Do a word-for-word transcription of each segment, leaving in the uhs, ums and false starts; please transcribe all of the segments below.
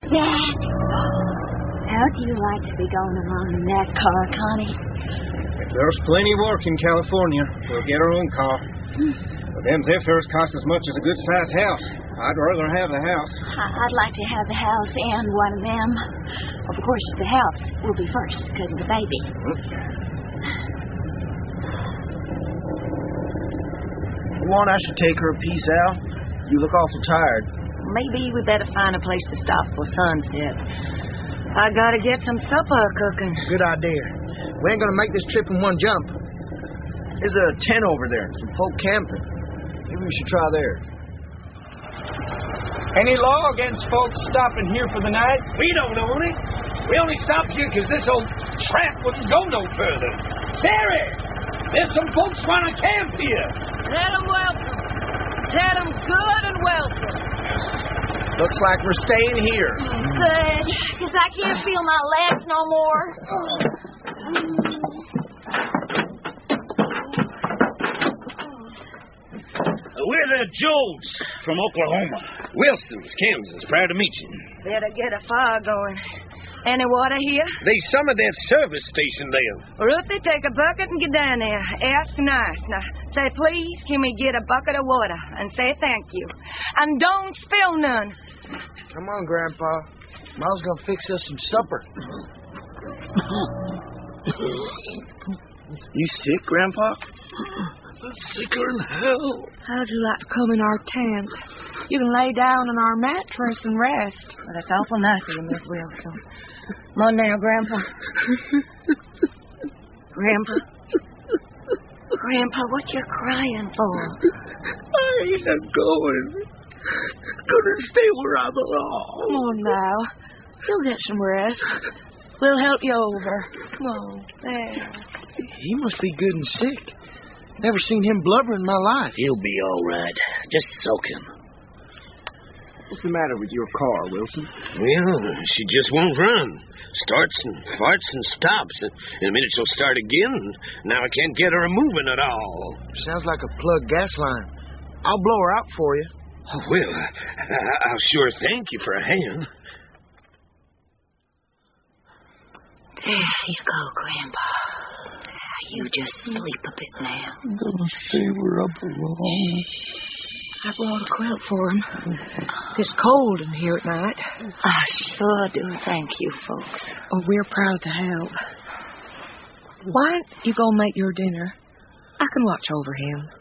Dad, how'd you like to be going along in that car, Connie? If there's plenty of work in California, we'll get our own car. But them Zephyrs cost as much as a good-sized house. I'd rather have the house. I'd like to have the house and one of them. Of course, the house will be first because of the baby. You want I should take her a piece, Al? You look awful tired. Maybe we better find a place to stop for sunset. I gotta get some supper cooking. Good idea. We ain't gonna make this trip in one jump. There's a tent over there and some folk camping. Maybe we should try there. Any law against folks stopping here for the night? We don't own it. We only stopped here because this old trap wouldn't go no further. Sarah, there's some folks want to camp here. Let them welcome. Let them good and welcome. Looks like we're staying here. Good, because I can't feel my legs no more. We're the Joes from Oklahoma. Wilson's, Kansas. Proud to meet you. Better get a fire going. Any water here? There's some of that service station there. Ruthie, take a bucket and get down there. Ask nice. Now, say, please, can we get a bucket of water? And say thank you. And don't spill none. Come on, Grandpa. Ma's gonna fix us some supper. You sick, Grandpa? Sicker than hell. How'd you like to come in our tent? You can lay down on our mattress and rest. Well, that's awful nice of you, Miss Wilson. Come on now, Grandpa. Grandpa. Grandpa, what you crying for? I ain't going. Gonna stay where I belong. Come on now. You'll get some rest. We'll help you over. Come on. There. He must be good and sick. Never seen him blubber in my life. He'll be all right. Just soak him. What's the matter with your car, Wilson? Well, she just won't run. Starts and farts and stops. In a minute she'll start again. Now I can't get her moving at all. Sounds like a plugged gas line. I'll blow her out for you. Oh, well, I, I'll sure thank you for a hand. There you go, Grandpa. You just sleep a bit now. I'm gonna stay where I belong. I brought a quilt for him. It's cold in here at night. I sure do thank you, folks. Oh, we're proud to help. Why don't you go make your dinner? I can watch over him.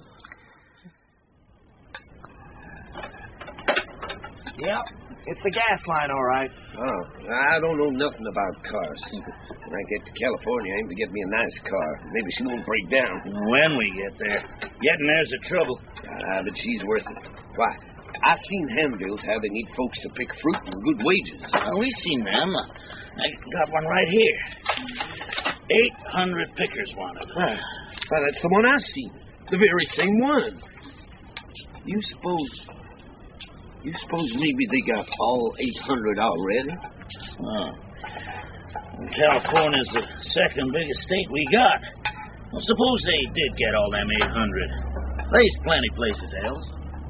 Yep, it's the gas line, all right. Oh, I don't know nothing about cars. When I get to California, I aim to get me a nice car. Maybe she won't break down. When we get there. Getting there's the trouble. Ah, but she's worth it. Why? I seen handbills how they need folks to pick fruit and good wages. Well, we seen them. I got one right here. Eight hundred pickers wanted. Ah, well, that's the one I seen. The very same one. You suppose... You suppose maybe they got all eight hundred already? Oh. California's the second biggest state we got. Well, suppose they did get all them eight hundred. There's plenty places else.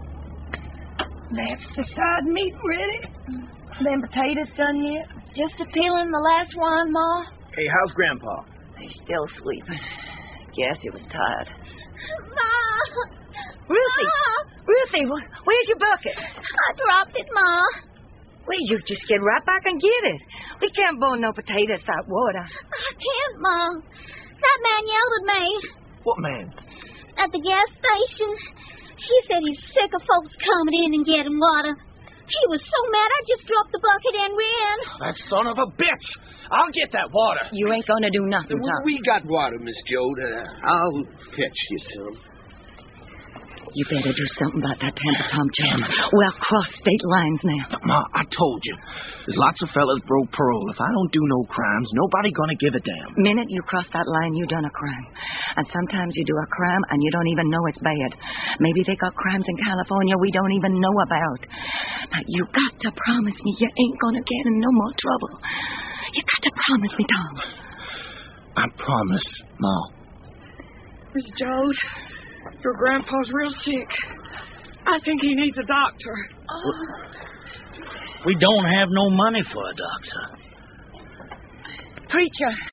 That's the side meat ready. Them potatoes done yet? Just a peeling the last one, Ma. Hey, how's Grandpa? He's still sleeping. Guess he was tired. Ma! Ruthie! Ma! Ruthie, where's your bucket? I dropped it, Ma. Well, you just get right back and get it. We can't boil no potatoes without water. I can't, Ma. That man yelled at me. What man? At the gas station. He said he's sick of folks coming in and getting water. He was so mad I just dropped the bucket and ran. That son of a bitch! I'll get that water. You ain't gonna do nothing, Tom. We got water, Miss Jode. Uh, I'll fetch you some. You better do something about that Tampa Tom jam. We'll cross state lines now. Ma, I told you. There's lots of fellas broke parole. If I don't do no crimes, nobody gonna give a damn. Minute you cross that line, you done a crime. And sometimes you do a crime and you don't even know it's bad. Maybe they got crimes in California we don't even know about. But you got to promise me you ain't gonna get in no more trouble. You got to promise me, Tom. I promise, Ma. Miss Jode, your grandpa's real sick. I think he needs a doctor. Oh. We don't have no money for a doctor. Preacher,